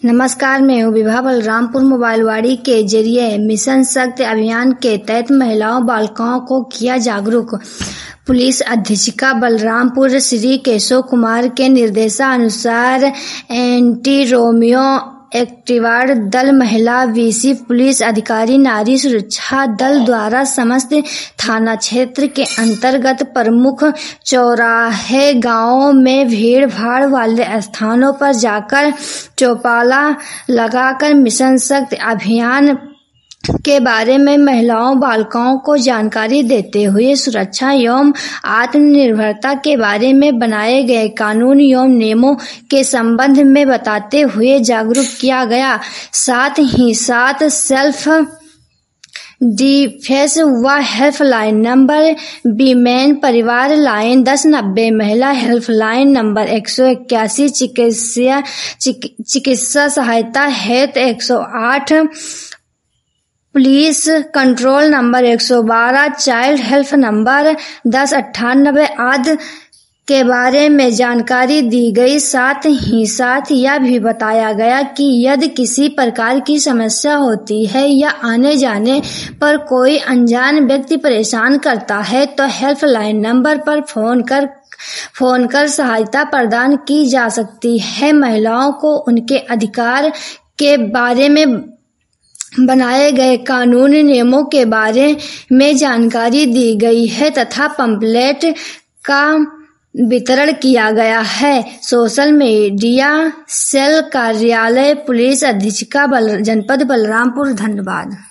नमस्कार, मैं हूँ विभा बलरामपुर। मोबाइलवाड़ी के जरिए मिशन शक्ति अभियान के तहत महिलाओं बालिकाओं को किया जागरूक। पुलिस अधीक्षक बलरामपुर श्री केशव कुमार के निर्देशानुसार एंटी रोमियो एक्टिवाड दल, महिला वीसी पुलिस अधिकारी, नारी सुरक्षा दल द्वारा समस्त थाना क्षेत्र के अंतर्गत प्रमुख चौराहे, गांवों में भीड़ भाड़ वाले स्थानों पर जाकर चौपाला लगाकर मिशन शक्ति अभियान के बारे में महिलाओं बालिकाओं को जानकारी देते हुए सुरक्षा एवं आत्मनिर्भरता के बारे में बनाए गए कानून एवं नियमों के संबंध में बताते हुए जागरूक किया गया। साथ ही साथ सेल्फ डिफेंस व हेल्पलाइन नंबर, वीमेन परिवार लाइन 1090, महिला हेल्पलाइन नंबर 181, चिकित्सा सहायता हेतु 108, police control number 112, child help number 1098 आदि के बारे में जानकारी दी गई। साथ ही साथ यह भी बताया गया कि यदि किसी प्रकार की समस्या होती है या आने जाने पर कोई अनजान व्यक्ति परेशान करता है तो हेल्पलाइन नंबर पर फोन कर सहायता प्रदान की जा सकती है। महिलाओं को उनके अधिकार के बारे में बनाए गए कानून नियमों के बारे में जानकारी दी गई है तथा पंपलेट का वितरण किया गया है। सोशल मीडिया सेल, कार्यालय, पुलिस अधीक्षक जनपद बलरामपुर। धन्यवाद।